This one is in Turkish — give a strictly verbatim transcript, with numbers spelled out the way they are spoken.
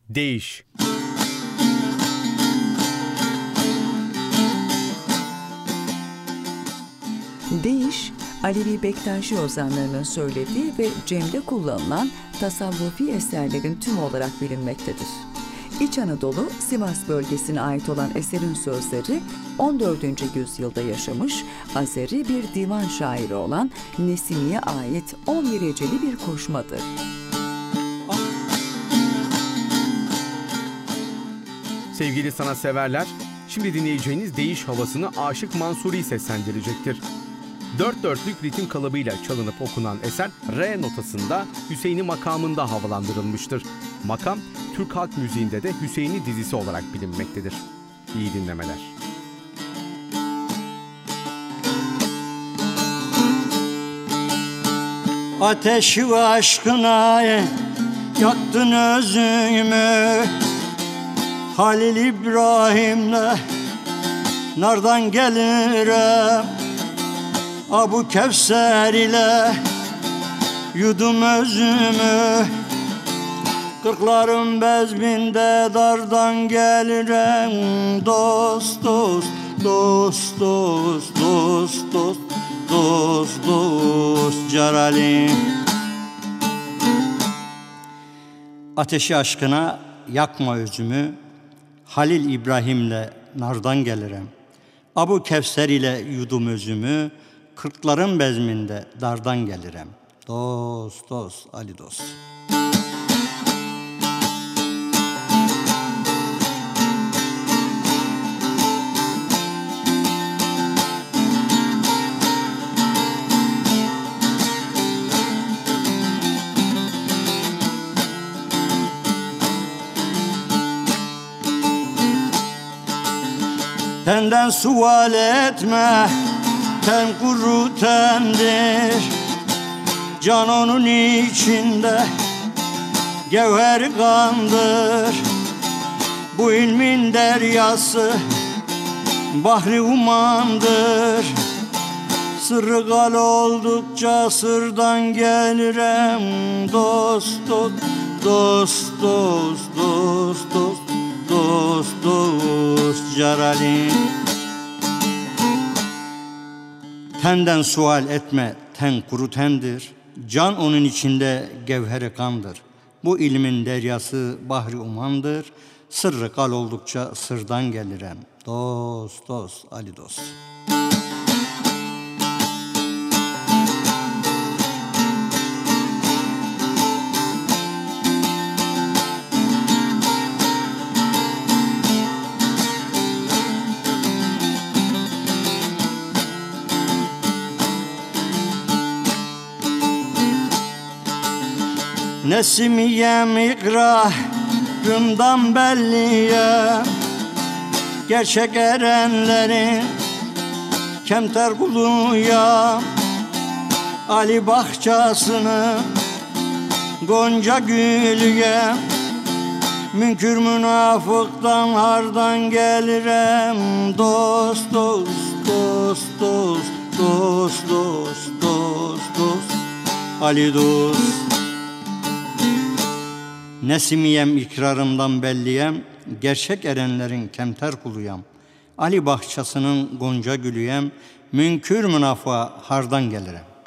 Değiş. Değiş, Alevi Bektaşi ozanlarının söylediği ve cemde kullanılan tasavvufi eserlerin tümü olarak bilinmektedir. İç Anadolu, Sivas bölgesine ait olan eserin sözleri on dördüncü yüzyılda yaşamış Azeri bir divan şairi olan Nesimi'ye ait on bir heceli bir koşmadır. Sevgili sanatseverler, şimdi dinleyeceğiniz Değiş havasını Aşık Mansuri seslendirecektir. Dört dörtlük ritim kalıbıyla çalınıp okunan eser re notasında Hüseyin'i makamında havalandırılmıştır. Makam, Türk halk müziğinde de Hüseyin'i dizisi olarak bilinmektedir. İyi dinlemeler. Ateşi aşkına yaktın özümü, Halil İbrahim'le nardan gelirim, Abu Kevser ile yudum özümü, kırkların bezminde dardan gelirim, dost dost dost dost dost dost dost dost Caralim. Ateşi aşkına yakma özümü, Halil İbrahim'le nardan gelirim, Abu Kevser ile yudum özümü, kırkların bezminde dardan gelirim, dost dost Ali dost. Tenden sual etme, ten kuru tendir, can onun içinde gevher kandır. Bu ilmin deryası bahri umandır, sırrı gal oldukça sırdan gelirim, dost dost dost dost dost dost dost dost Caralim. Tenden sual etme, ten kuru tendir, can onun içinde gevheri kandır. Bu ilmin deryası bahri umandır, sırrı kal oldukça sırdan gelirim, dost dost Ali dost. Nesimiyem ikrarımdan belliye, gerçek erenlerin kemter kuluyam, Ali bahçasını gonca gülüye, münkür münafıktan hardan gelirim, dost dost dost dost dost dost dost dost Ali dost. Nesimiyem ikrarımdan belliyem, gerçek erenlerin kemter kuluyam, Ali bahçasının gonca gülüyem, münkür münafığa hardan gelirim.